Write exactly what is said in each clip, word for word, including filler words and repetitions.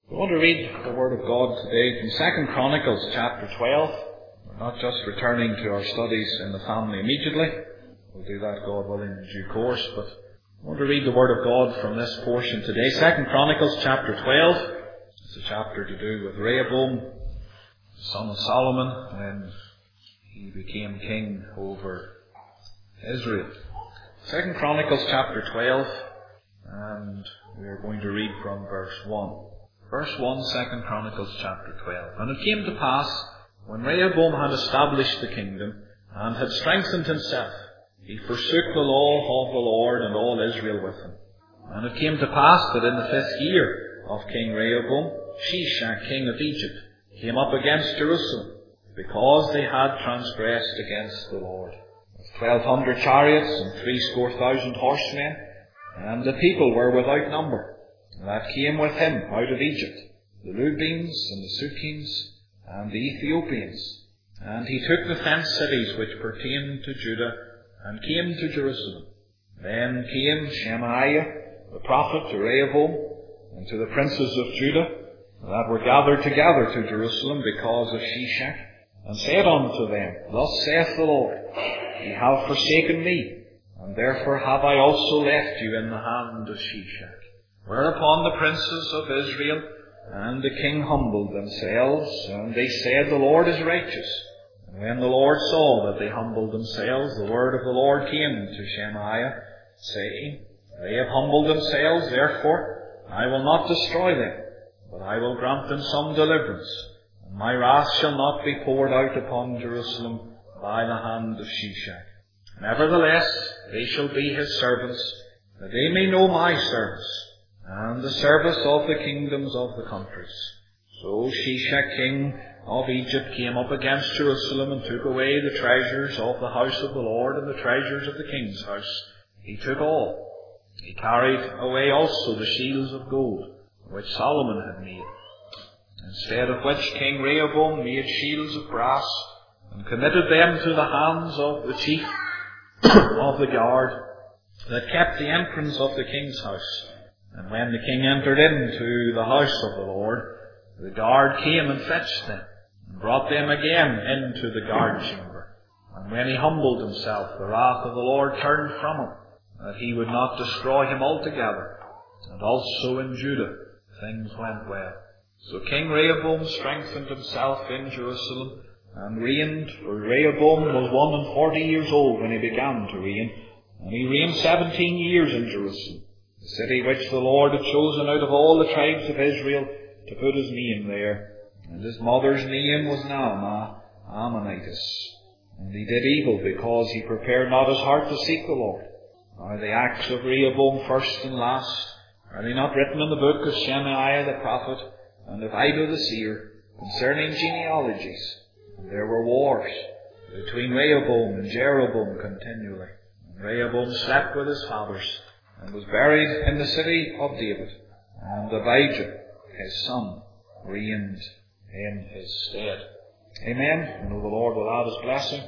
We want to read the Word of God today from Second Chronicles chapter twelve. We're not just returning to our studies in the family immediately. We'll do that, God willing, in due course. But we want to read the Word of God from this portion today. Second Chronicles chapter twelve. It's a chapter to do with Rehoboam, the son of Solomon, when he became king over Israel. Second Chronicles chapter twelve, and we are going to read from verse one. Verse one, Second Chronicles chapter twelve. And it came to pass, when Rehoboam had established the kingdom, and had strengthened himself, he forsook the law of the Lord and all Israel with him. And it came to pass that in the fifth year of King Rehoboam, Shishak king of Egypt came up against Jerusalem, because they had transgressed against the Lord, with twelve hundred chariots and threescore thousand horsemen, and the people were without number, that came with him out of Egypt, the Lubims and the Sukkims and the Ethiopians. And he took the fenced cities which pertained to Judah, and came to Jerusalem. Then came Shemaiah the prophet to Rehoboam, and to the princes of Judah, that were gathered together to Jerusalem because of Shishak, and said unto them, Thus saith the Lord, Ye have forsaken me, and therefore have I also left you in the hand of Shishak. Whereupon the princes of Israel and the king humbled themselves, and they said, The Lord is righteous. And when the Lord saw that they humbled themselves, the word of the Lord came to Shemaiah, saying, They have humbled themselves, therefore I will not destroy them, but I will grant them some deliverance, and my wrath shall not be poured out upon Jerusalem by the hand of Shishak. Nevertheless, they shall be his servants, that they may know my service, and the service of the kingdoms of the countries. So Shishak king of Egypt came up against Jerusalem, and took away the treasures of the house of the Lord, and the treasures of the king's house. He took all. He carried away also the shields of gold, which Solomon had made, instead of which King Rehoboam made shields of brass, and committed them to the hands of the chief of the guard, that kept the entrance of the king's house. And when the king entered into the house of the Lord, the guard came and fetched them, and brought them again into the guard chamber. And when he humbled himself, the wrath of the Lord turned from him, that he would not destroy him altogether. And also in Judah things went well. So King Rehoboam strengthened himself in Jerusalem, and reigned, for Rehoboam was one and forty years old when he began to reign, and he reigned seventeen years in Jerusalem, the city which the Lord had chosen out of all the tribes of Israel to put his name there. And his mother's name was Naamah, Ammonitess. And he did evil, because he prepared not his heart to seek the Lord. Are the acts of Rehoboam first and last? Are they not written in the book of Shemaiah the prophet, and of Iddo the seer, concerning genealogies? And there were wars between Rehoboam and Jeroboam continually. And Rehoboam slept with his fathers, and was buried in the city of David. And Abijah, his son, reigned in his stead. Amen. I know the Lord will add his blessing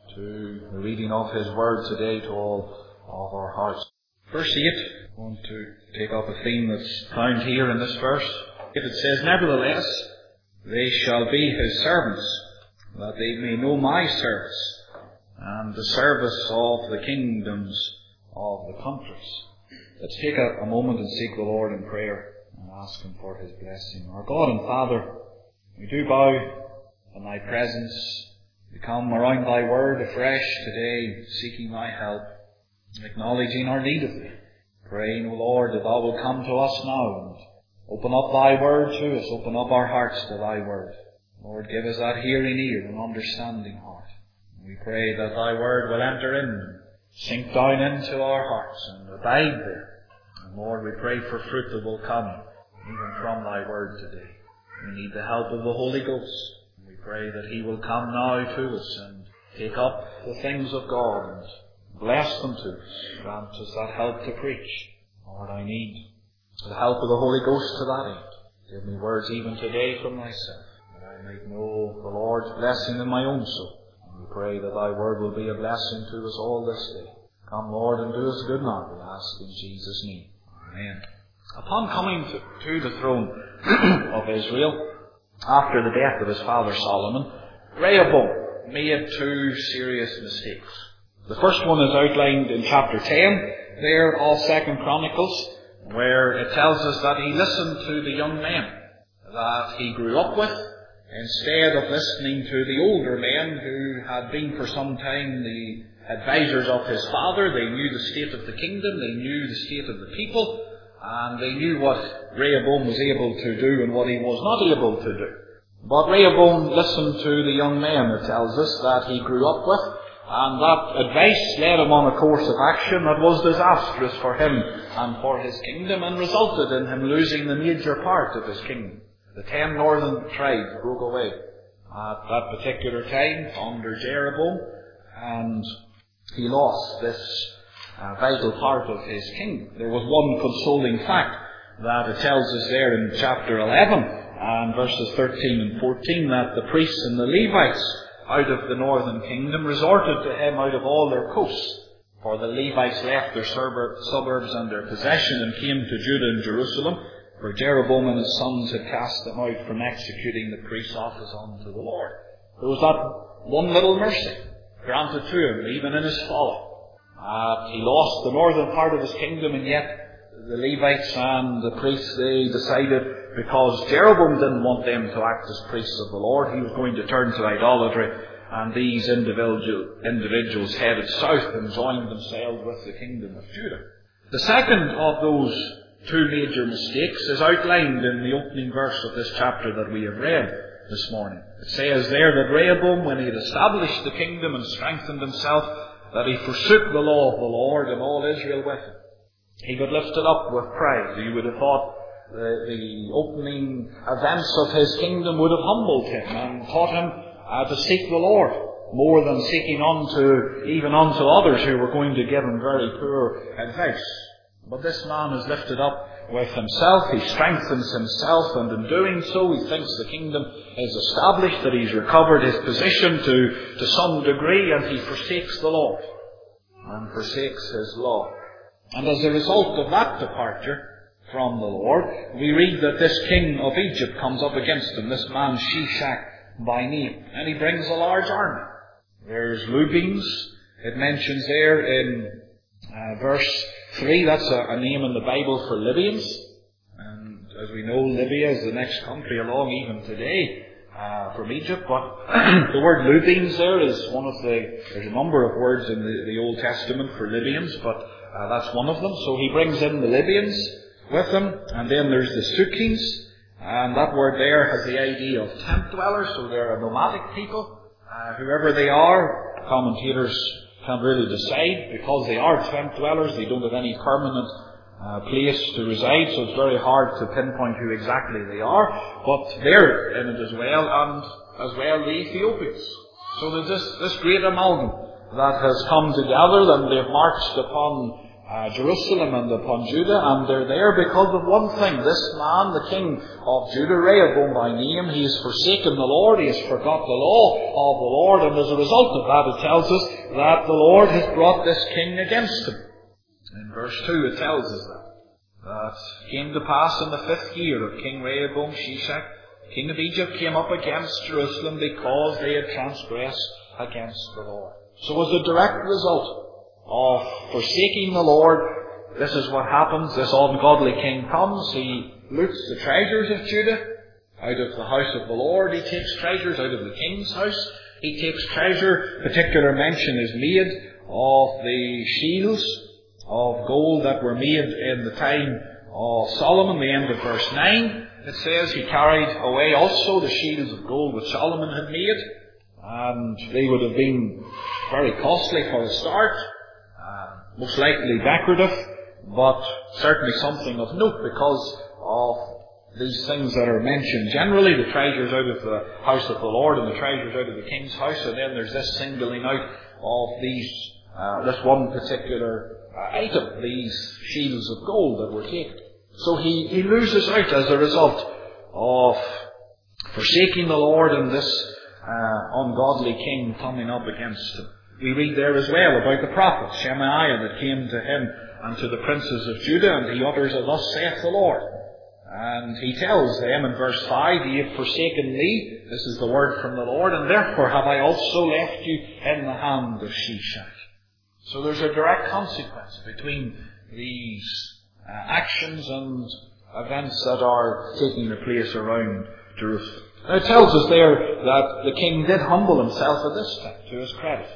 to the reading of his word today to all of our hearts. Verse eight, I want to take up a theme that's found here in this verse. It says, Nevertheless, they shall be his servants, that they may know my service, and the service of the kingdoms of the countries. Let's take a, a moment and seek the Lord in prayer and ask him for his blessing. Our God and Father, we do bow in thy presence. We come around thy word afresh today, seeking thy help, acknowledging our need of thee. Praying, O Lord, that thou wilt come to us now and open up thy word to us, open up our hearts to thy word. Lord, give us that hearing ear and understanding heart. We pray that thy word will enter in, sink down into our hearts and abide there. And Lord, we pray for fruit that will come even from thy word today. We need the help of the Holy Ghost. We pray that he will come now to us and take up the things of God and bless them to us. Grant us that help to preach. Lord, I need the help of the Holy Ghost to that end. Give me words even today from thyself, that I may know the Lord's blessing in my own soul. And we pray that thy word will be a blessing to us all this day. Come, Lord, and do us good now, we ask in Jesus' name. Amen. Upon coming to, to the throne, of Israel, after the death of his father Solomon, Rehoboam made two serious mistakes. The first one is outlined in chapter ten, there, all Second Chronicles, where it tells us that he listened to the young men that he grew up with, instead of listening to the older men who had been for some time the advisors of his father. They knew the state of the kingdom, they knew the state of the people, and they knew what Rehoboam was able to do and what he was not able to do. But Rehoboam listened to the young men, it tells us, that he grew up with, and that advice led him on a course of action that was disastrous for him and for his kingdom, and resulted in him losing the major part of his kingdom. The ten northern tribes broke away at that particular time under Jeroboam, and he lost this uh, vital part of his kingdom. There was one consoling fact that it tells us there in chapter eleven and verses thirteen and fourteen, that the priests and the Levites out of the northern kingdom resorted to him out of all their coasts. For the Levites left their suburbs and their possession and came to Judah and Jerusalem, for Jeroboam and his sons had cast them out from executing the priest's office unto the Lord. There was that one little mercy granted to him, even in his folly. Uh, he lost the northern part of his kingdom, and yet the Levites and the priests, they decided, because Jeroboam didn't want them to act as priests of the Lord, he was going to turn to idolatry, and these individual, individuals headed south and joined themselves with the kingdom of Judah. The second of those two major mistakes is outlined in the opening verse of this chapter that we have read this morning. It says there that Rehoboam, when he had established the kingdom and strengthened himself, that he forsook the law of the Lord, and all Israel with him. He got lifted up with pride. You would have thought the, the opening events of his kingdom would have humbled him and taught him uh, to seek the Lord more than seeking unto, even unto others who were going to give him very poor advice. But this man is lifted up with himself, he strengthens himself, and in doing so he thinks the kingdom is established, that he's recovered his position to, to some degree, and he forsakes the Lord and forsakes his law. And as a result of that departure from the Lord, we read that this king of Egypt comes up against him, this man Shishak by name, and he brings a large army. There's Lubims, it mentions there in uh, verse three, that's a, a name in the Bible for Libyans. And as we know, Libya is the next country along even today uh, from Egypt. But the word Lubims there is one of the, there's a number of words in the, the Old Testament for Libyans, but uh, that's one of them. So he brings in the Libyans with him. And then there's the Sukkims. And that word there has the idea of tent dwellers, so they're a nomadic people. Uh, whoever they are, commentators can't really decide, because they are tent dwellers. They don't have any permanent uh, place to reside, so it's very hard to pinpoint who exactly they are. But they're in it as well, and as well the Ethiopians. So there's this, this great amalgam that has come together, and they've marched upon uh, Jerusalem and upon Judah, and they're there because of one thing. This man, the king of Judah, Rehoboam by name, he has forsaken the Lord, he has forgot the law of the Lord, and as a result of that it tells us that the Lord has brought this king against him. In verse two it tells us that. That came to pass in the fifth year of King Rehoboam, Shishak, king of Egypt, came up against Jerusalem because they had transgressed against the Lord. So as a direct result of forsaking the Lord, this is what happens. This ungodly king comes, he loots the treasures of Judah out of the house of the Lord. He takes treasures out of the king's house. He takes treasure, particular mention is made of the shields of gold that were made in the time of Solomon, the end of verse nine. It says he carried away also the shields of gold which Solomon had made, and they would have been very costly for a start, uh, most likely decorative, but certainly something of note because of these things that are mentioned generally, the treasures out of the house of the Lord and the treasures out of the king's house, and then there's this singling out of these, uh, this one particular uh, item, these shields of gold that were taken. So he, he loses out as a result of forsaking the Lord and this uh, ungodly king coming up against him. We read there as well about the prophet Shemaiah that came to him and to the princes of Judah, and he utters a thus saith the Lord. And he tells them in verse five, "Ye have forsaken me," this is the word from the Lord, "and therefore have I also left you in the hand of Shishak." So there's a direct consequence between these uh, actions and events that are taking place around Jerusalem. Now it tells us there that the king did humble himself at this time, to his credit.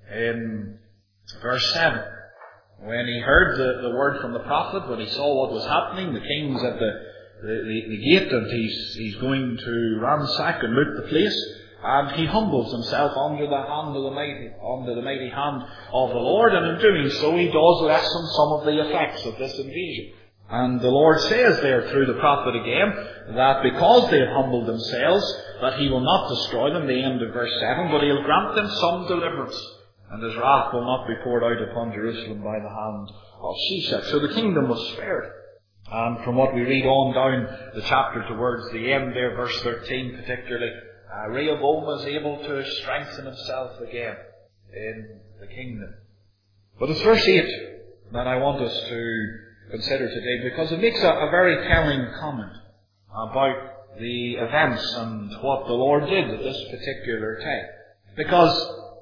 In verse seven, when he heard the, the word from the prophet, when he saw what was happening, the king's at the, the, the, the gate, and he's, he's going to ransack and loot the place, and he humbles himself under the hand of the mighty, under the mighty hand of the Lord, and in doing so he does lessen some of the effects of this invasion. And the Lord says there through the prophet again, that because they have humbled themselves, that he will not destroy them, the end of verse seven, but he'll grant them some deliverance, and his wrath will not be poured out upon Jerusalem by the hand of Shishak. So the kingdom was spared. And from what we read on down the chapter towards the end there, verse thirteen particularly, Uh, Rehoboam was able to strengthen himself again in the kingdom. But it's verse eight that I want us to consider today, because it makes a, a very telling comment about the events and what the Lord did at this particular time. Because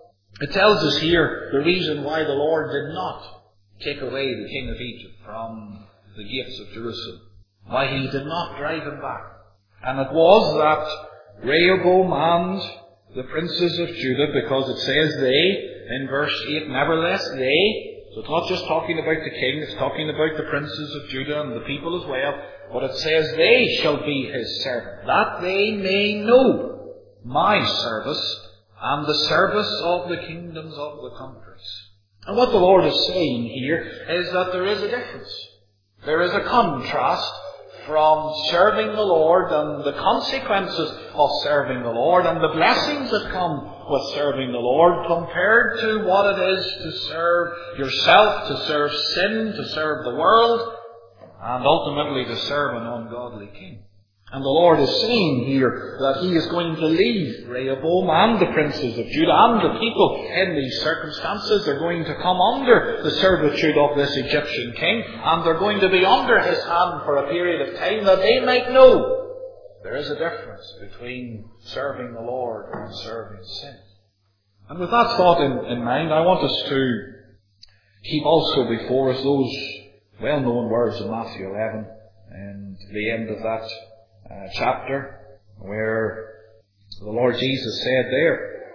it tells us here the reason why the Lord did not take away the king of Egypt from the gates of Jerusalem, why he did not drive him back. And it was that Rehoboam and the princes of Judah, because it says they, in verse eight, nevertheless they, so it's not just talking about the king, it's talking about the princes of Judah and the people as well, but it says they shall be his servant, that they may know my service and the service of the kingdoms of the countries. And what the Lord is saying here is that there is a difference. There is a contrast from serving the Lord and the consequences of serving the Lord and the blessings that come with serving the Lord, compared to what it is to serve yourself, to serve sin, to serve the world, and ultimately to serve an ungodly king. And the Lord is saying here that he is going to leave Rehoboam and the princes of Judah and the people in these circumstances. They're going to come under the servitude of this Egyptian king, and they're going to be under his hand for a period of time, that they might know there is a difference between serving the Lord and serving sin. And with that thought in, in mind, I want us to keep also before us those well-known words of Matthew eleven and the end of that Uh, chapter, where the Lord Jesus said there,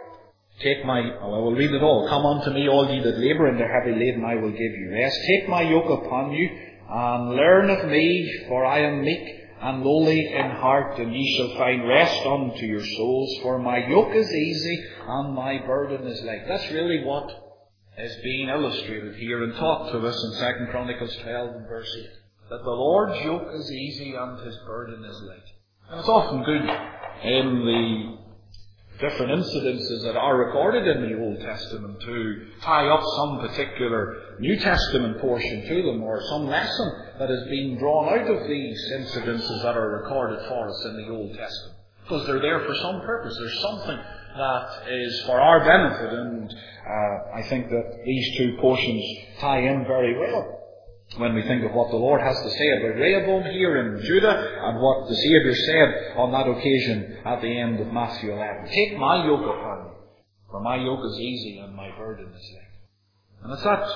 "Take my," oh, I will read it all, "Come unto me, all ye that labour and are heavy laden, I will give you rest. Take my yoke upon you, and learn of me, for I am meek and lowly in heart, and ye shall find rest unto your souls. For my yoke is easy, and my burden is light." That's really what is being illustrated here and taught to us in Second Chronicles twelve and verse eight. That the Lord's yoke is easy and his burden is light. And it's often good in the different incidences that are recorded in the Old Testament to tie up some particular New Testament portion to them, or some lesson that is being drawn out of these incidences that are recorded for us in the Old Testament. Because they're there for some purpose. There's something that is for our benefit, and uh, I think that these two portions tie in very well when we think of what the Lord has to say about Rehoboam here in Judah, and what the Saviour said on that occasion at the end of Matthew eleven. "Take my yoke upon you, for my yoke is easy and my burden is light." And it's that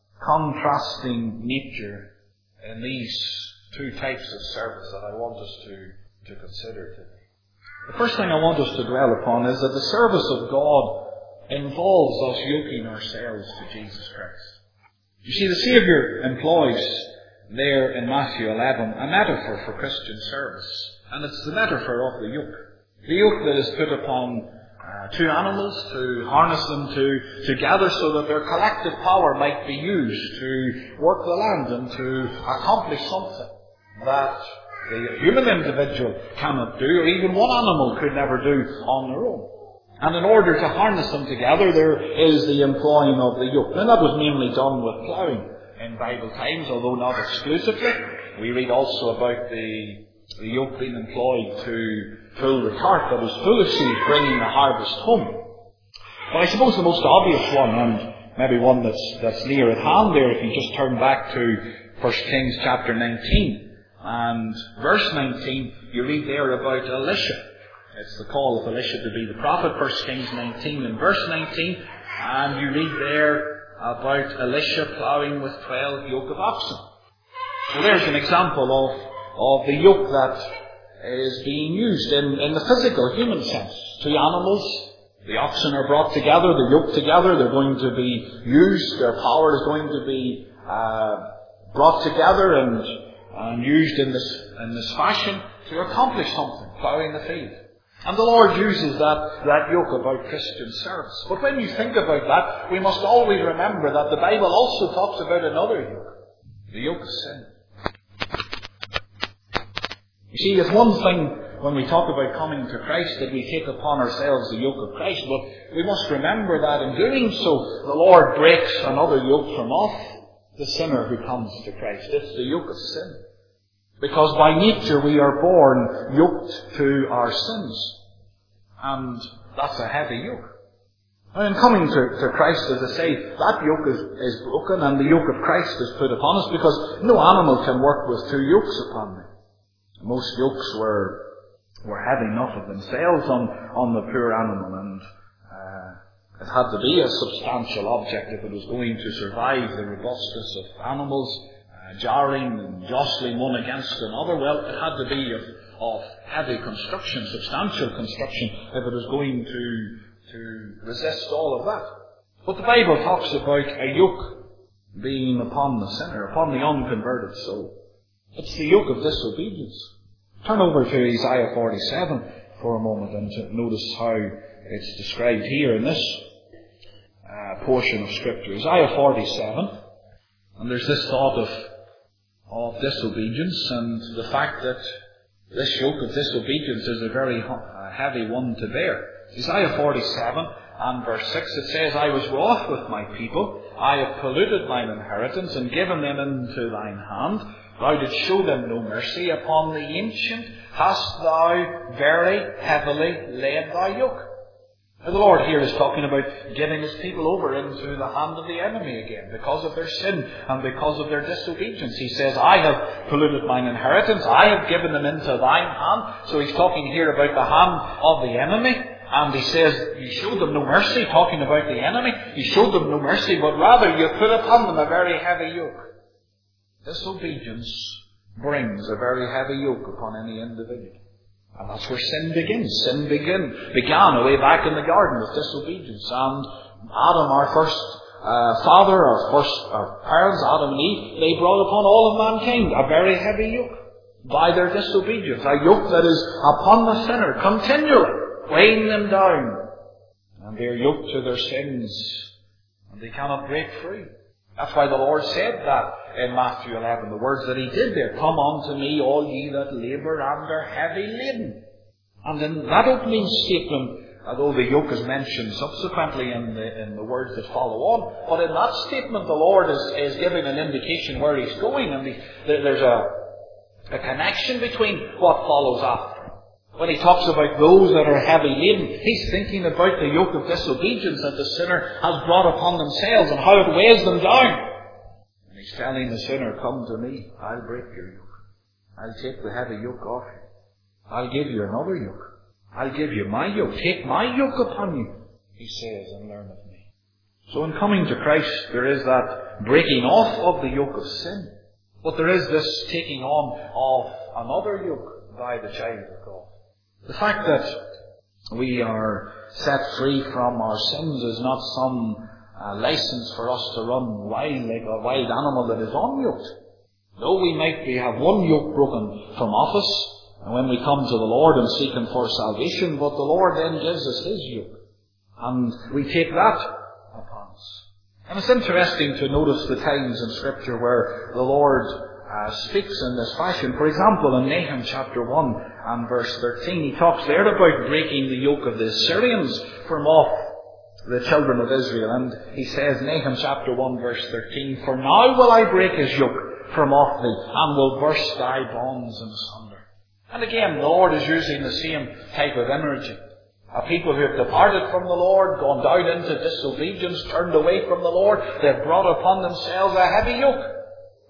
contrasting nature in these two types of service that I want us to, to consider today. The first thing I want us to dwell upon is that the service of God involves us yoking ourselves to Jesus Christ. You see, the Saviour employs there in Matthew eleven a metaphor for Christian service. And it's the metaphor of the yoke. The yoke that is put upon uh, two animals to harness them to, together so that their collective power might be used to work the land and to accomplish something that the human individual cannot do, or even one animal could never do on their own. And in order to harness them together, there is the employing of the yoke. And that was mainly done with ploughing in Bible times, although not exclusively. We read also about the, the yoke being employed to fill the cart that was full of seed, bringing the harvest home. But I suppose the most obvious one, and maybe one that's, that's near at hand there, if you just turn back to First Kings chapter nineteen, And verse nineteen, you read there about Elisha. It's the call of Elisha to be the prophet, First Kings nineteen and verse nineteen. And you read there about Elisha ploughing with twelve yoke of oxen. So there's an example of, of the yoke that is being used in, in the physical, human sense. Two animals, the oxen are brought together, they're yoked together, they're going to be used, their power is going to be uh, brought together and, and used in this, in this fashion to accomplish something, ploughing the field. And the Lord uses that, that yoke about Christian service. But when you think about that, we must always remember that the Bible also talks about another yoke, the yoke of sin. You see, it's one thing when we talk about coming to Christ that we take upon ourselves the yoke of Christ, but we must remember that in doing so, the Lord breaks another yoke from off the sinner who comes to Christ. It's the yoke of sin. Because by nature we are born yoked to our sins. And that's a heavy yoke. And in coming to, to Christ, as I say, that yoke is, is broken and the yoke of Christ is put upon us, because no animal can work with two yokes upon them. Most yokes were were heavy enough of themselves on, on the poor animal, and uh, it had to be a substantial object if it was going to survive the robustness of animals, uh, jarring and jostling one against another. Well, it had to be of, of heavy construction, substantial construction, if it was going to, to resist all of that. But the Bible talks about a yoke being upon the sinner, upon the unconverted soul. It's the yoke of disobedience. Turn over to Isaiah forty-seven for a moment and to notice how it's described here in this uh, portion of Scripture. Isaiah forty-seven, and there's this thought of, of disobedience and the fact that this yoke of disobedience is a very uh, heavy one to bear. Isaiah forty-seven and verse six, it says, I was wroth with my people, I have polluted mine inheritance and given them into thine hand. Thou didst show them no mercy. Upon the ancient hast thou very heavily laid thy yoke. Now the Lord here is talking about giving His people over into the hand of the enemy again because of their sin and because of their disobedience. He says, I have polluted mine inheritance. I have given them into thine hand. So He's talking here about the hand of the enemy. And He says, you showed them no mercy, talking about the enemy. You showed them no mercy, but rather you put upon them a very heavy yoke. Disobedience brings a very heavy yoke upon any individual. And that's where sin begins. Sin begin, began away back in the garden with disobedience. And Adam, our first uh, father, our first our parents, Adam and Eve, they brought upon all of mankind a very heavy yoke by their disobedience. A yoke that is upon the sinner continually, weighing them down. And they are yoked to their sins. And they cannot break free. That's why the Lord said that in Matthew eleven, the words that He did there, come unto me, all ye that labour and are heavy laden. And in that opening statement, although the yoke is mentioned subsequently in the, in the words that follow on, but in that statement the Lord is, is giving an indication where He's going, and he, there's a, a connection between what follows after. When He talks about those that are heavy laden, He's thinking about the yoke of disobedience that the sinner has brought upon themselves and how it weighs them down. And He's telling the sinner, come to me, I'll break your yoke. I'll take the heavy yoke off you. I'll give you another yoke. I'll give you my yoke. Take my yoke upon you, He says, and learn of me. So in coming to Christ, there is that breaking off of the yoke of sin. But there is this taking on of another yoke by the child of God. The fact that we are set free from our sins is not some uh, license for us to run wild like a wild animal that is unyoked. Though we might be, have one yoke broken from off us, and when we come to the Lord and seek Him for salvation, but the Lord then gives us His yoke. And we take that upon us. And it's interesting to notice the times in Scripture where the Lord Uh, speaks in this fashion. For example, in Nahum chapter one and verse thirteen, He talks there about breaking the yoke of the Assyrians from off the children of Israel. And He says, Nahum chapter one verse thirteen, for now will I break his yoke from off thee, and will burst thy bonds in sunder. And again, the Lord is using the same type of imagery. A people who have departed from the Lord, gone down into disobedience, turned away from the Lord, they have brought upon themselves a heavy yoke.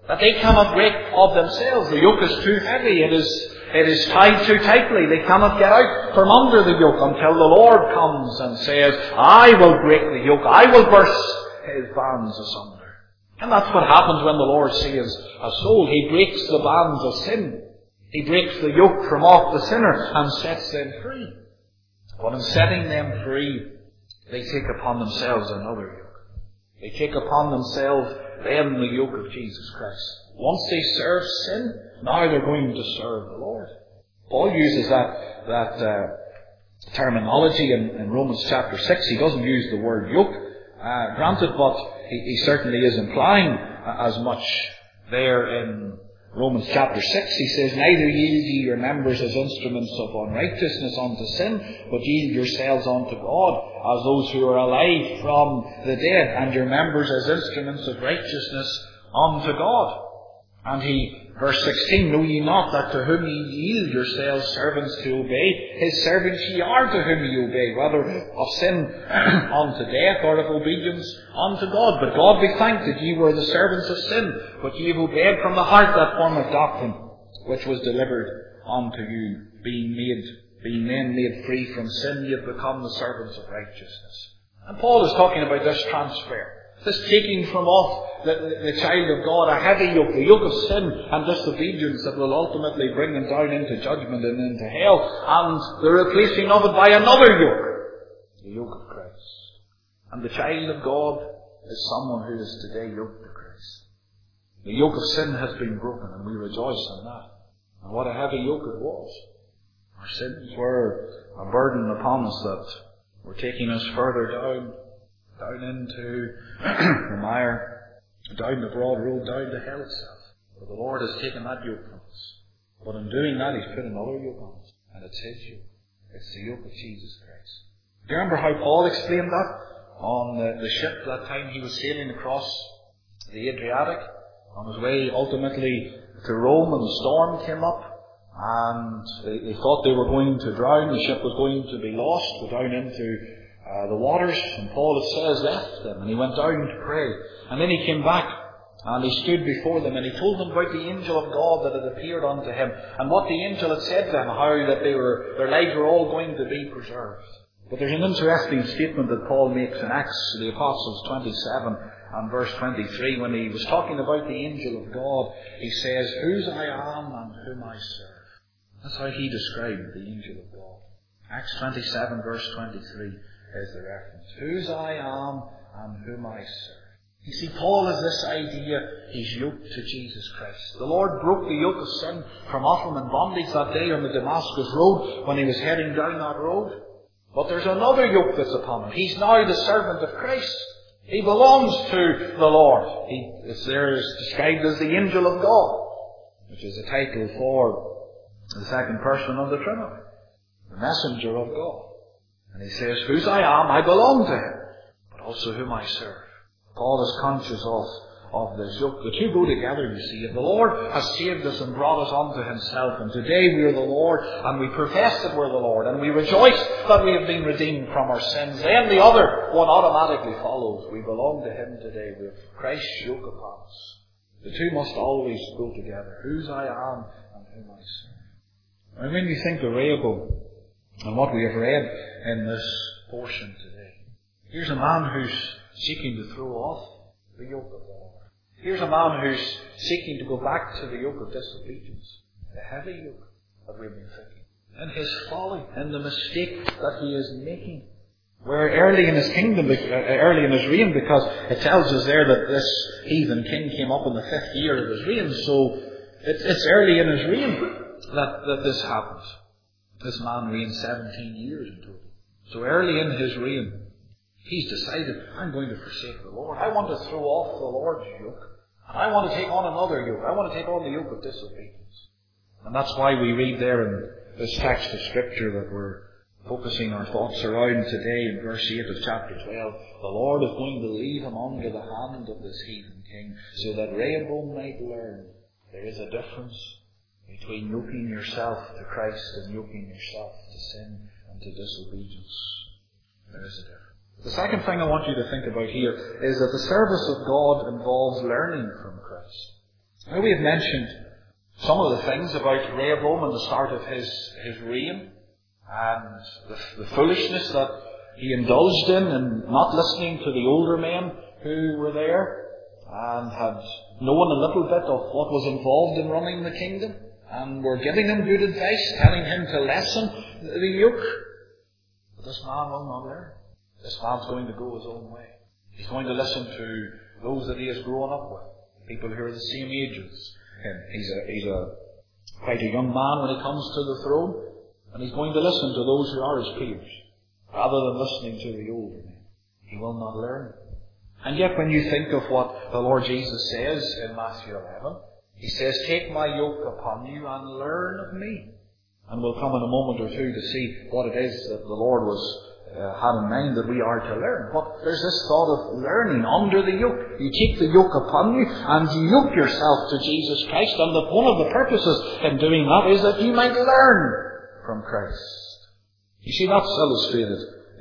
That they cannot break of themselves. The yoke is too heavy. It is, it is tied too tightly. They cannot get out from under the yoke until the Lord comes and says, I will break the yoke. I will burst his bands asunder. And that's what happens when the Lord saves a soul. He breaks the bands of sin. He breaks the yoke from off the sinner and sets them free. But in setting them free, they take upon themselves another yoke. They take upon themselves then the yoke of Jesus Christ. Once they serve sin, now they're going to serve the Lord. Paul uses that, that uh, terminology in, in Romans chapter six. He doesn't use the word yoke, uh, granted, but he, he certainly is implying as much there in Romans chapter six. He says, neither yield ye your members as instruments of unrighteousness unto sin, but yield yourselves unto God as those who are alive from the dead, and your members as instruments of righteousness unto God. And he, verse sixteen, know ye not that to whom ye yield yourselves servants to obey, his servants ye are to whom ye obey, whether of sin unto death or of obedience unto God. But God be thanked that ye were the servants of sin, but ye have obeyed from the heart that form of doctrine which was delivered unto you, being made, being then made free from sin, ye have become the servants of righteousness. And Paul is talking about this transfer. This taking from off the, the, the child of God a heavy yoke, the yoke of sin and disobedience that will ultimately bring them down into judgment and into hell, and the replacing of it by another yoke, the yoke of Christ. And the child of God is someone who is today yoked to Christ. The yoke of sin has been broken, and we rejoice in that. And what a heavy yoke it was. Our sins were a burden upon us that were taking us further down. Down into the mire, down the broad road, down to hell itself. But the Lord has taken that yoke from us. But in doing that, He's put another yoke on us. And it's His yoke. It's the yoke of Jesus Christ. Do you remember how Paul explained that? On the, the ship that time he was sailing across the Adriatic, on his way ultimately to Rome, and the storm came up. And they, they thought they were going to drown. The ship was going to be lost, go down into Uh, the waters, and Paul, it says, left them, and he went down to pray. And then he came back, and he stood before them, and he told them about the angel of God that had appeared unto him, and what the angel had said to them, how that they were, their lives were all going to be preserved. But there's an interesting statement that Paul makes in Acts of the Apostles twenty-seven and verse twenty-three, when he was talking about the angel of God. He says, whose I am and whom I serve. That's how he described the angel of God. Acts twenty-seven verse twenty-three. Is the reference. Whose I am and whom I serve. You see, Paul has this idea, he's yoked to Jesus Christ. The Lord broke the yoke of sin from off him in bondage that day on the Damascus road when he was heading down that road. But there's another yoke that's upon him. He's now the servant of Christ. He belongs to the Lord. He is there is described as the angel of God, which is a title for the second person of the Trinity, the messenger of God. And he says, whose I am, I belong to him, but also whom I serve. Paul is conscious of, of this yoke. The two go together, you see. If the Lord has saved us and brought us unto himself, and today we are the Lord, and we profess that we're the Lord, and we rejoice that we have been redeemed from our sins, then the other one automatically follows. We belong to him today. We have Christ's yoke upon us. The two must always go together. Whose I am and whom I serve. And when you think of Rehoboam, and what we have read in this portion today. Here's a man who's seeking to throw off the yoke of the Lord. Here's a man who's seeking to go back to the yoke of disobedience, the heavy yoke that we've been thinking. In his folly, in the mistake that he is making. Where early in his kingdom, early in his reign, because it tells us there that this heathen king came up in the fifth year of his reign, so it's early in his reign that, that this happens. This man reigned seventeen years in total. So early in his reign, he's decided, I'm going to forsake the Lord. I want to throw off the Lord's yoke. And I want to take on another yoke. I want to take on the yoke of disobedience. And that's why we read there in this text of Scripture that we're focusing our thoughts around today in verse eight of chapter twelve. The Lord is going to leave him under the hand of this heathen king, so that Rehoboam might learn there is a difference between yoking yourself to Christ and yoking yourself to sin and to disobedience. There is a difference. The second thing I want you to think about here is that the service of God involves learning from Christ. Now we have mentioned some of the things about Rehoboam and the start of his, his reign, and the, the foolishness that he indulged in and not listening to the older men who were there and had known a little bit of what was involved in running the kingdom and were giving him good advice, telling him to lessen the yoke. But this man will not learn. This man's going to go his own way. He's going to listen to those that he has grown up with, people who are the same age as him. He's a, he's a quite a young man when he comes to the throne, and he's going to listen to those who are his peers, rather than listening to the older men. He will not learn. And yet when you think of what the Lord Jesus says in Matthew eleven, He says, "Take my yoke upon you and learn of me." And we'll come in a moment or two to see what it is that the Lord was uh, had in mind that we are to learn. But there's this thought of learning under the yoke. You take the yoke upon you and you yoke yourself to Jesus Christ. And that one of the purposes in doing that is that you might learn from Christ. You see, that's illustrated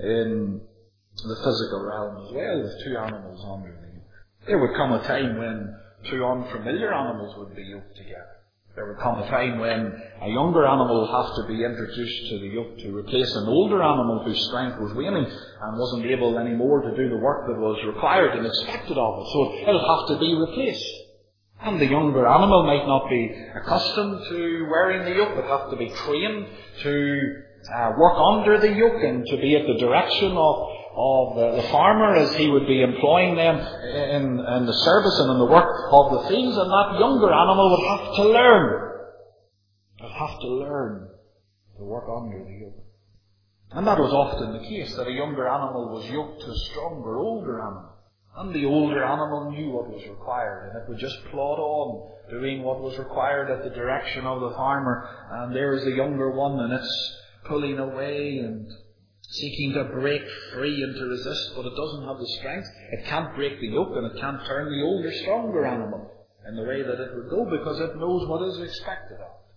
in the physical realm as well, with two animals under the yoke. There would come a time when two unfamiliar animals would be yoked together. There would come a time when a younger animal would have to be introduced to the yoke to replace an older animal whose strength was waning and wasn't able anymore to do the work that was required and expected of it. So it would have to be replaced. And the younger animal might not be accustomed to wearing the yoke, but have to be trained to uh, work under the yoke and to be at the direction of of the, the farmer as he would be employing them in, in the service and in the work of the fields, and that younger animal would have to learn. Would have to learn to work under the yoke. And that was often the case, that a younger animal was yoked to a stronger, older animal. And the older animal knew what was required, and it would just plod on, doing what was required at the direction of the farmer. And there is the younger one, and it's pulling away and seeking to break free and to resist, but it doesn't have the strength. It can't break the yoke, and it can't turn the older, stronger animal in the way that it would go, because it knows what is expected of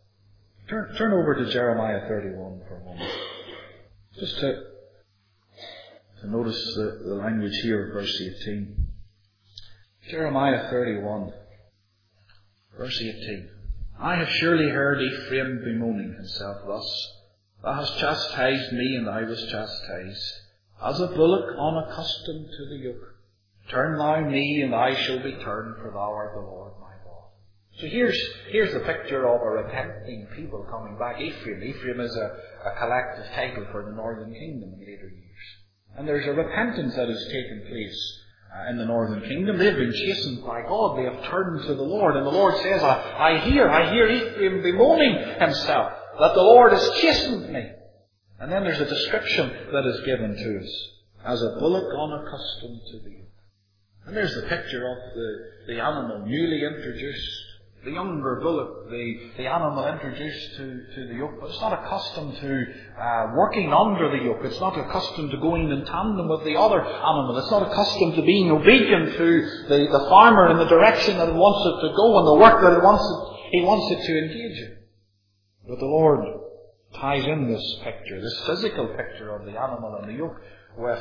it. Turn, turn over to Jeremiah thirty-one for a moment. Just to, to notice the, the language here of verse eighteen. Jeremiah thirty-one, verse eighteen. "I have surely heard Ephraim bemoaning himself thus. Thou hast chastised me, and I was chastised, as a bullock unaccustomed to the yoke. Turn thou me, and I shall be turned, for thou art the Lord my God." So here's here's the picture of a repenting people coming back. Ephraim. Ephraim is a, a collective title for the northern kingdom in later years. And there's a repentance that has taken place uh, in the northern kingdom. They've been chastened by God. They have turned to the Lord. And the Lord says, I, I hear, I hear Ephraim bemoaning himself, that the Lord has chastened me. And then there's a description that is given to us, as a bullock unaccustomed to the yoke. And there's the picture of the, the animal newly introduced, the younger bullock, the, the animal introduced to, to the yoke, but it's not accustomed to uh, working under the yoke. It's not accustomed to going in tandem with the other animal. It's not accustomed to being obedient to the, the farmer in the direction that it wants it to go and the work that it wants it, he wants it to engage in. But the Lord ties in this picture, this physical picture of the animal and the yoke, with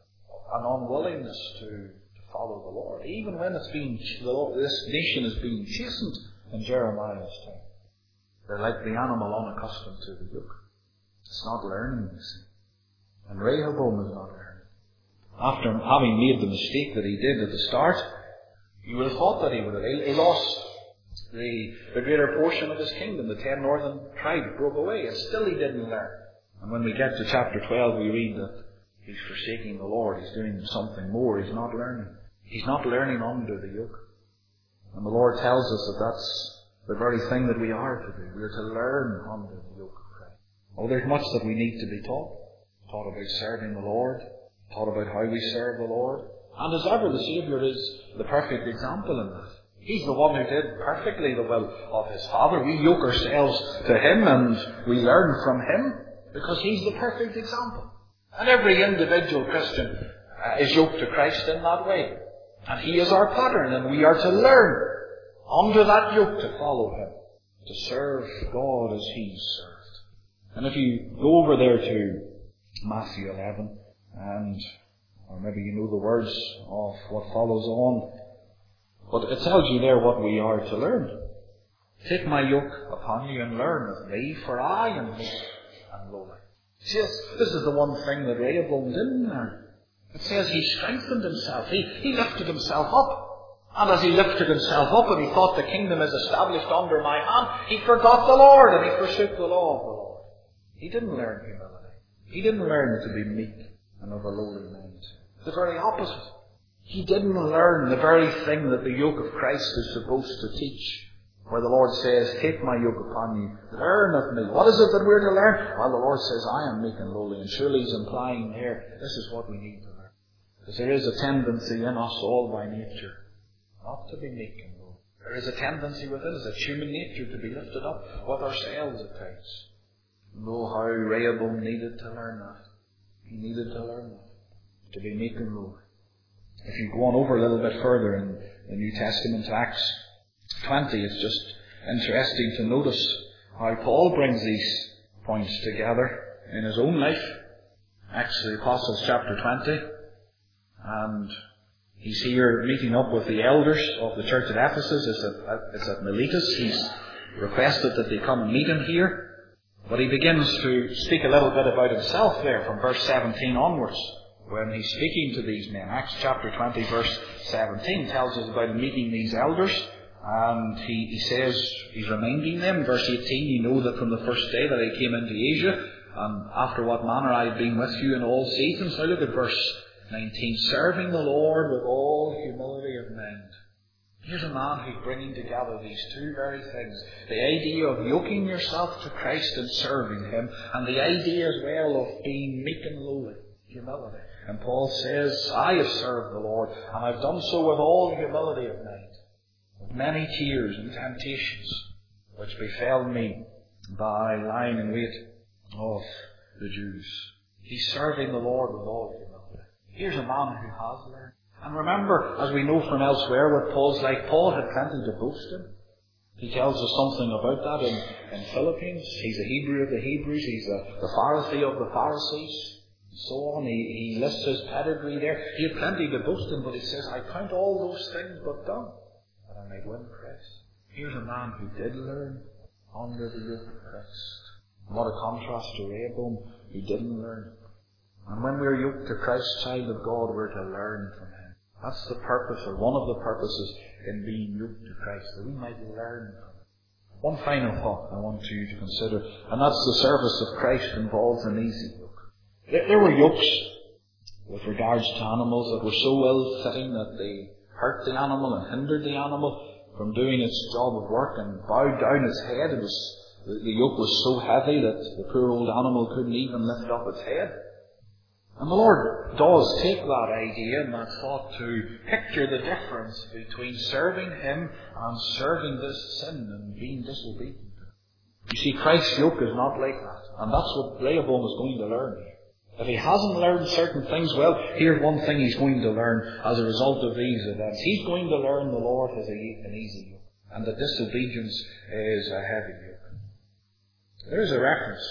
an unwillingness to, to follow the Lord, even when it's being, the Lord, this nation is being chastened in Jeremiah's time. They're like the animal unaccustomed to the yoke. It's not learning, you see. And Rehoboam is not learning. After having made the mistake that he did at the start, you would have thought that he would have. He, he lost The, the greater portion of his kingdom. The ten northern tribes broke away, and still he didn't learn. And when we get to chapter twelve, we read that he's forsaking the Lord. He's doing something more. He's not learning. He's not learning under the yoke. And the Lord tells us that that's the very thing that we are to do. We are to learn under the yoke of Christ. Oh, there's much that we need to be taught. Taught about serving the Lord. Taught about how we serve the Lord. And as ever, the Saviour is the perfect example in that. He's the one who did perfectly the will of his Father. We yoke ourselves to him and we learn from him because he's the perfect example. And every individual Christian uh, is yoked to Christ in that way. And he is our pattern, and we are to learn under that yoke to follow him, to serve God as he served. And if you go over there to Matthew eleven, and or maybe you know the words of what follows on, But it tells you there what we are to learn. Take my yoke upon you and learn of me, for I am meek and lowly. See, this is the one thing that Rehoboam didn't learn. It says he strengthened himself. He, he lifted himself up. And as he lifted himself up and he thought the kingdom is established under my hand, he forgot the Lord and he forsook the law of the Lord. He didn't learn humility. He didn't learn to be meek and of a lowly mind. The very opposite. He didn't learn the very thing that the yoke of Christ is supposed to teach. Where the Lord says, take my yoke upon you, learn of me. What is it that we're to learn? Well, the Lord says, I am meek and lowly. And surely He's implying here, this is what we need to learn. Because there is a tendency in us all by nature not to be meek and lowly. There is a tendency within us, it's human nature, to be lifted up with ourselves at times. Know how Rehoboam needed to learn that. He needed to learn that. To be meek and lowly. If you go on over a little bit further in the New Testament to Acts twenty, it's just interesting to notice how Paul brings these points together in his own life. Acts of the Apostles chapter twenty. And he's here meeting up with the elders of the church at Ephesus. It's at, it's at Miletus. He's requested that they come and meet him here. But he begins to speak a little bit about himself there from verse seventeen onwards. When he's speaking to these men. Acts chapter twenty verse seventeen tells us about him meeting these elders. And he, he says, he's reminding them, verse eighteen, you know that from the first day that I came into Asia, and after what manner I have been with you in all seasons. Now look at verse nineteen, serving the Lord with all humility of mind. Here's a man who's bringing together these two very things. The idea of yoking yourself to Christ and serving Him, and the idea as well of being meek and lowly, humility. And Paul says, I have served the Lord, and I've done so with all humility of mind, with many tears and temptations, which befell me by lying in wait of the Jews. He's serving the Lord with all humility. Here's a man who has learned. And remember, as we know from elsewhere what Paul's like, Paul had plenty to boast in. He tells us something about that in, in Philippians. He's a Hebrew of the Hebrews. He's a, the Pharisee of the Pharisees. And so on. He, he lists his pedigree there. He had plenty to boast in, but he says, I count all those things but dung, that I may win Christ. Here's a man who did learn under the yoke of Christ. What a contrast to Rehoboam, who didn't learn. And when we're yoked to Christ, child of God, we're to learn from Him. That's the purpose, or one of the purposes in being yoked to Christ, that we might learn from Him. One final thought I want you to consider, and that's the service of Christ involves an easy yoke. There, there were yokes with regards to animals that were so ill-fitting that they hurt the animal and hindered the animal from doing its job of work and bowed down its head. It was, the, the yoke was so heavy that the poor old animal couldn't even lift up its head. And the Lord does take that idea and that thought to picture the difference between serving Him and serving this sin and being disobedient. You see, Christ's yoke is not like that. And that's what Rehoboam is going to learn. If he hasn't learned certain things, well, here's one thing he's going to learn as a result of these events. He's going to learn the Lord has an easy yoke, and that disobedience is a heavy yoke. There's a reference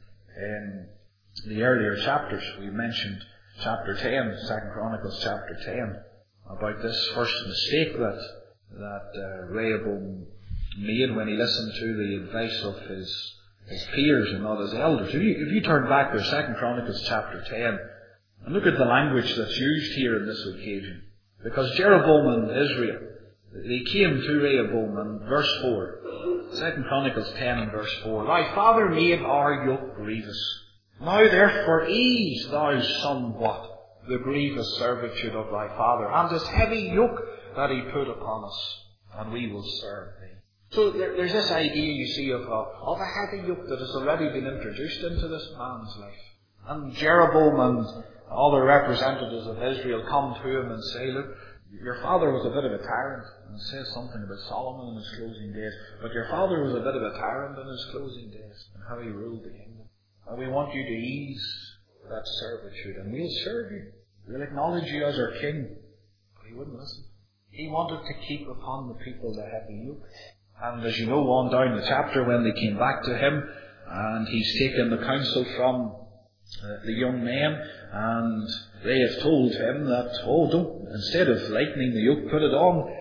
in the earlier chapters. We mentioned chapter ten, Second Chronicles chapter ten, about this first mistake that that uh, Rehoboam made when he listened to the advice of his his peers and not his elders. If you, if you turn back to Second Chronicles chapter ten and look at the language that's used here in this occasion, because Jeroboam and Israel, they came to Rehoboam in verse four, Second Chronicles ten and verse four. Thy father made our yoke grievous. Now therefore ease thou somewhat the grievous servitude of thy father, and this heavy yoke that he put upon us, and we will serve thee. So there, there's this idea, you see, of a, of a heavy yoke that has already been introduced into this man's life. And Jeroboam and other representatives of Israel come to him and say, look, your father was a bit of a tyrant, and it says something about Solomon in his closing days, but your father was a bit of a tyrant in his closing days, and how he ruled the kingdom. And we want you to ease that servitude, and we'll serve you. We'll acknowledge you as our king. But he wouldn't listen. He wanted to keep upon the people the heavy yoke. And as you know, on down the chapter, when they came back to him, and he's taken the counsel from uh, the young men, and they have told him that, oh, don't, instead of lightening the yoke, put it on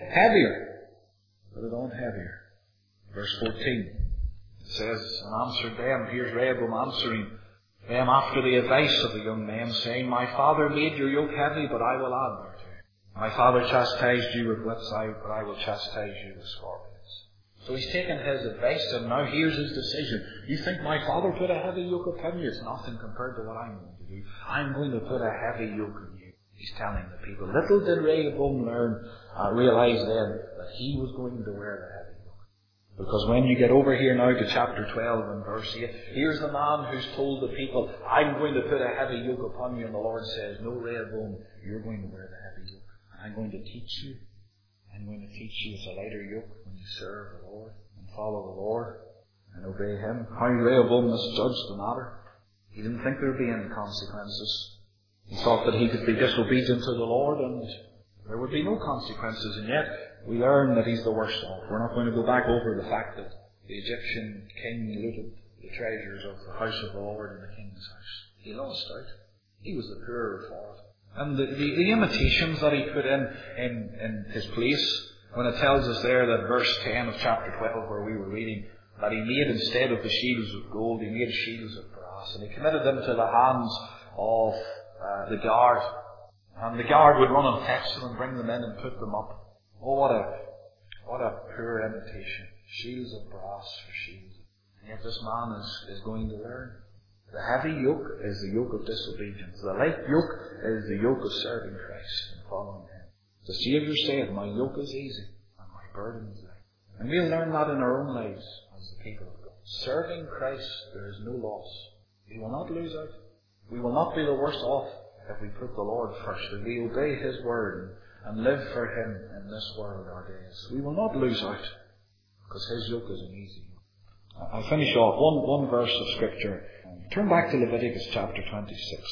heavier. Put it on heavier. Verse fourteen. It says, and answered them, here's Rehoboam answering them after the advice of the young men, saying, my father made your yoke heavy, but I will add thereto. My father chastised you with whips, but I will chastise you with scorpions. So he's taken his advice, and now here's his decision. You think my father put a heavy yoke upon you? It's nothing compared to what I'm going to do. I'm going to put a heavy yoke on you. He's telling the people. Little did Rehoboam learn, uh, realize then, that he was going to wear the heavy yoke. Because when you get over here now to chapter twelve and verse eight, here's the man who's told the people, I'm going to put a heavy yoke upon you, and the Lord says, no, Rehoboam, you're going to wear the heavy yoke. I'm going to teach you. I'm going to teach you it's a lighter yoke when you serve the Lord and follow the Lord and obey Him. How Rehoboam misjudged the matter. He didn't think there would be any consequences. He thought that he could be disobedient to the Lord and there would be no consequences. And yet, we learn that he's the worst off. We're not going to go back over the fact that the Egyptian king looted the treasures of the house of the Lord in the king's house. He lost out. He was the poorer for it. And the, the, the imitations that he put in, in in his place, when it tells us there that verse ten of chapter twelve, where we were reading, that he made instead of the shields of gold, he made shields of brass, and he committed them to the hands of uh, the guard. And the guard would run and fetch them and bring them in and put them up. Oh, what a what a poor imitation. Shields of brass for shields. And yet this man is, is going to learn. The heavy yoke is the yoke of disobedience. The light yoke is the yoke of serving Christ and following Him. The Saviour said, my yoke is easy and my burden is light. And we'll learn that in our own lives as the people of God. Serving Christ, there is no loss. We will not lose out. We will not be the worse off if we put the Lord first, if we obey His word and live for Him in this world our days. We will not lose out because His yoke is an easy yoke. I'll finish off one, one verse of Scripture. Turn back to Leviticus chapter twenty-six.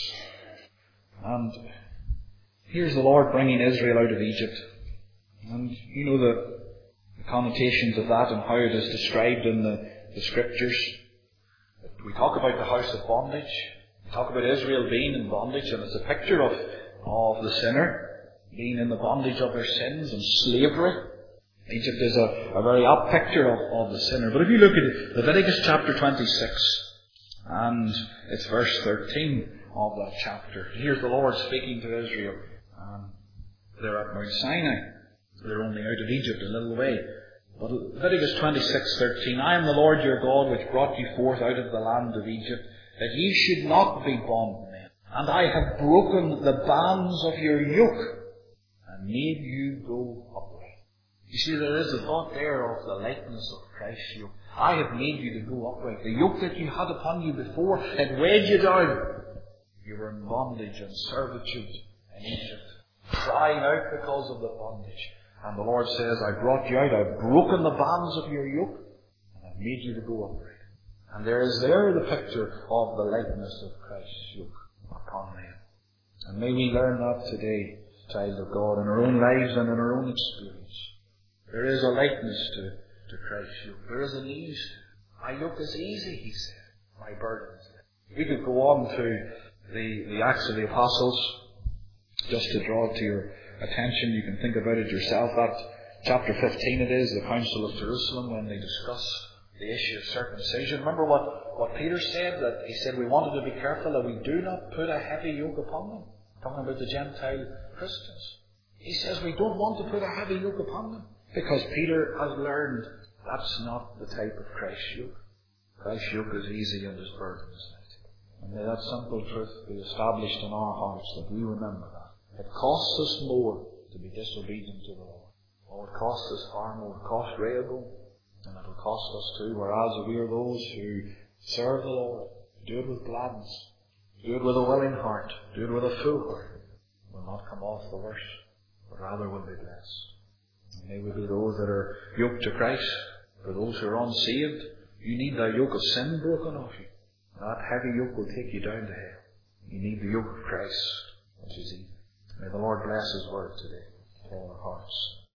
And here's the Lord bringing Israel out of Egypt. And you know the, the connotations of that and how it is described in the, the Scriptures. We talk about the house of bondage. We talk about Israel being in bondage, and it's a picture of, of the sinner being in the bondage of their sins and slavery. Egypt is a, a very apt picture of, of the sinner. But if you look at Leviticus chapter twenty-six, and it's verse thirteen of that chapter. Here's the Lord speaking to Israel. Um, they're at Mount Sinai. They're only out of Egypt a little way. But Leviticus twenty-six thirteen, I am the Lord your God which brought you forth out of the land of Egypt, that ye should not be bondmen. And I have broken the bands of your yoke, and made you go upright. You see, there is a thought there of the likeness of Christ's yoke. I have made you to go upright. The yoke that you had upon you before, it weighed you down. You were in bondage and servitude in Egypt, crying out because of the bondage. And the Lord says, I brought you out, I've broken the bands of your yoke, and I've made you to go upright. And there is there the picture of the likeness of Christ's yoke upon them. And may we learn that today, child of God, in our own lives and in our own experience. There is a likeness to to Christ's yoke. There is an ease to. My yoke is easy, He said. My burden is light. We could go on to the, the Acts of the Apostles, just to draw to your attention. You can think about it yourself. That chapter fifteen it is, the Council of Jerusalem, when they discuss the issue of circumcision. Remember what, what Peter said? That he said we wanted to be careful that we do not put a heavy yoke upon them. Talking about the Gentile Christians. He says we don't want to put a heavy yoke upon them. Because Peter has learned that's not the type of Christ's yoke. Christ's yoke is easy and His burden is light. And may that simple truth be established in our hearts, that we remember that. It costs us more to be disobedient to the Lord. Oh, it costs us far more. It cost Rehoboam, and it will cost us too, whereas we are those who serve the Lord, do it with gladness, do it with a willing heart, do it with a full heart, will not come off the worse, but rather will be blessed. And may we be those that are yoked to Christ. For those who are unsaved, you need that yoke of sin broken off you. That heavy yoke will take you down to hell. You need the yoke of Christ, which is easy. May the Lord bless His word today to all our hearts.